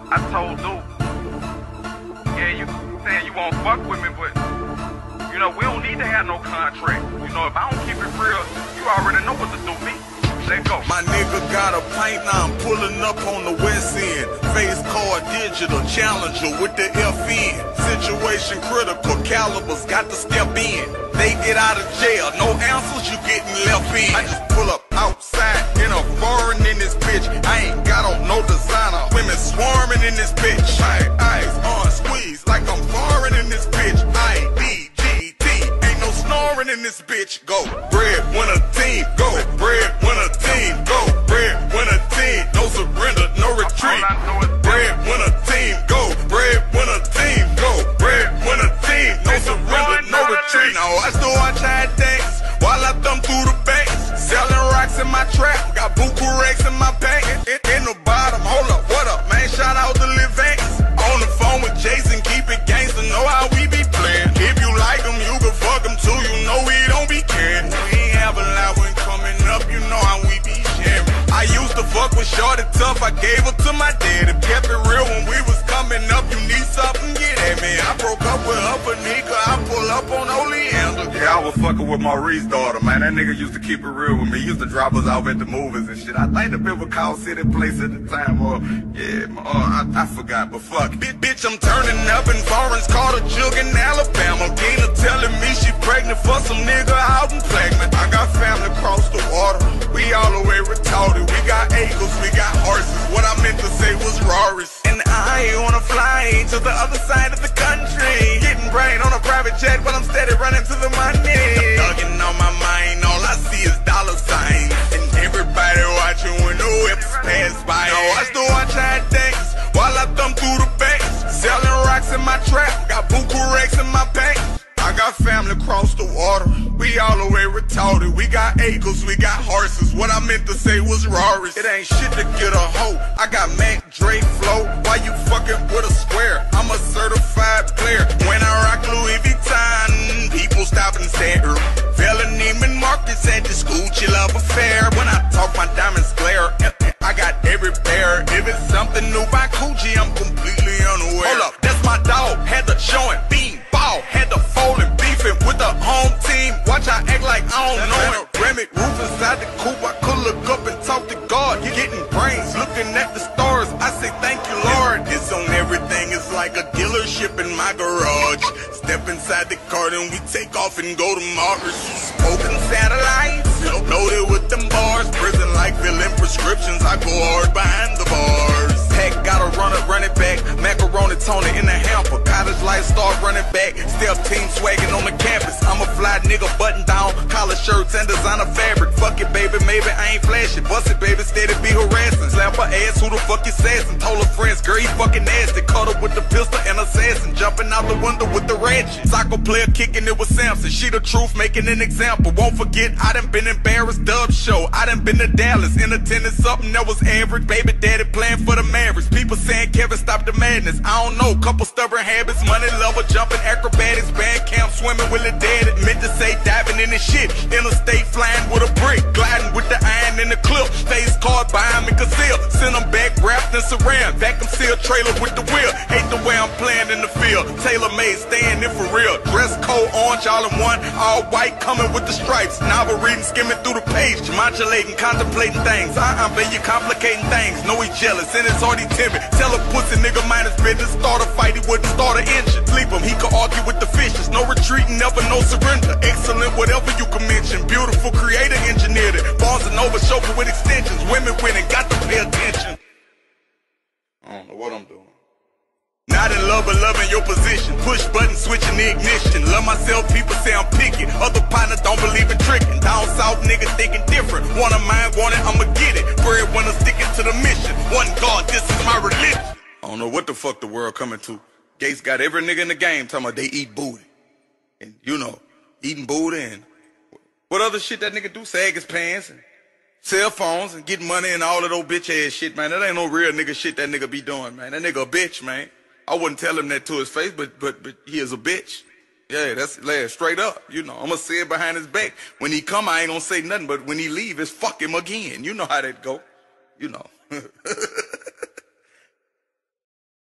I told Duke, yeah, you saying you won't fuck with me, but you know, we don't need to have no contract. You know, if I don't keep it real, you already know what to do me. Let go. My nigga got a pint, now I'm pulling up on the west end. Face card digital, challenger with the FN. Situation critical, calibers got to step in. They get out of jail, no answers, you getting left in. I just pull up outside in a foreign in this bitch. I ain't got on no designer. Women swarming in this bitch. Eyes on squeeze like I'm foreign in this bitch. IDGT, ain't no snoring in this bitch. Go bread, winner team, go bread, winner team, go bread, winner team. No surrender, no retreat. Bread, winner team, go bread, winner team, go bread, winner team. No surrender, no retreat. Now I still watch how it dance while I thumb through the banks. Selling rocks in my trap, got buku racks in my pack. In the bottom, hold up, what up, man? Shout out to Lil Vance. On the phone with Jason, keep it gangsta, know how we be playing. If you like them, you can fuck them too, you know we don't be caring. We ain't have a lot when coming up, you know how we be sharing. I used to fuck with Shorty Tough, I gave her to my daddy. Kept it real when we was coming up, you need something, get at me. I broke up with her for Nika, I pull up on Oleander. Yeah, I was fucking with Maurice's daughter, man. That nigga used to keep it real with me. He used to drop us off at the movies and shit. I think the bit was called City Place at the time, or I forgot, but fuck. Bitch, I'm turning up in foreigns, caught a jug in Alabama. Gina telling me she pregnant for some nigga out in Plaquemine. I got family across the water, we all the way retarded. We got acres, we got horses. What I meant to say was Rarris. And I wanna fly to the other side of the country, getting brain on a private jet, but I'm steady running to the money. Thugging on my mind, all I see is dollar signs, and everybody watching when the whips pass by. Now I still watch how it dance while I thumb through the banks. Selling rocks in my trap, got buku racks in my pack. I got family across the water, we all the way retarded. We got acres, we got horses. What I meant to say was Rarris. It ain't shit to get a hoe. I got Mac Dre flow. Why you fucking with a square? I'm a certified player. When I rock Louis Vuitton, people stop and stare. Felon Neiman Marcus at the Gucci love affair. When I talk, my diamonds glare. I got every pair. If it's something new by Gucci, I'm completely unaware. Hold up, that's my dog. Had to show it, bean ball. Had to fold and beefing with the home team. Watch I act like I don't know it. Remick roof inside the coupe. I could look up and talk to God. You getting brains, looking at the stars. I say thank you, Lord. It's on everything. It's like a dealership in my garage. Step inside the car, then we take off and go to Mars. Smoking satellites, loaded with them bars. Prison like filling prescriptions. I go hard behind the bars. Pack, gotta run it back. Macaroni Tony in the hamper. Cottage life start running back. Step team swagging on the campus. I'm a fly nigga button down. Collar shirts and designer fabric. Fuck it, baby, maybe I ain't flashing. Bust it, baby, steady be harassing. Slap her ass, who the fuck you sassing? Told her friends, girl, you fucking nasty. Caught her with the pistol and assassin. Jumping out the window with the ratchet. Soccer player kicking it with Samson. She the truth, making an example. Won't forget, I done been embarrassed. Dub show, I done been to Dallas. Entertaining something that was average. Baby daddy playing for the Mavericks. People saying Kevin stop the madness. I don't know, couple stubborn habits. Money lover, jumping acrobatics. Band camp, swimming with the daddy. Meant to say diving in the shit. Interstate flying with a brick. Gliding with the iron in the clip. Face card behind me conceal. Send them back wrapped in saran. Vacuum seal trailer with the wheel. Hate the way I'm playing in the field. Tailor made, staying in for real. Dress code orange, all in one. All white, coming with the stripes. Novel reading, skimming through the page. Modulating, contemplating things. Baby, you complicating things. Know he jealous and it's already timid. Tell a pussy nigga mind his business. Start a fight, he wouldn't start an engine. Sleep him, he could argue with the fishes. No retreating, never no surrender. Excellent, whatever you can mention. Beautiful, creator, engineered it. Barnes and Nova, chauffeur with extensions. Women winning, got to pay attention. I don't know what I'm doing. Not in love, but loving your position. Push button, switching the ignition. Love myself, people say I'm picky. Other partners don't believe in tricking. Down south, niggas thinking different. Want a mind, want it, I'ma get it. Bread winner, sticking to the mission. One God, this is my religion. I don't know what the fuck the world coming to. Gates got every nigga in the game talking about they eat booty. And you know, eating booty and what other shit that nigga do? Sag his pants and cell phones and get money and all of those bitch ass shit, man. That ain't no real nigga shit that nigga be doing, man. That nigga a bitch, man. I wouldn't tell him that to his face, but he is a bitch. Yeah, that's straight up. You know, I'ma say it behind his back. When he come, I ain't gonna say nothing, but when he leave, it's fuck him again. You know how that go. You know.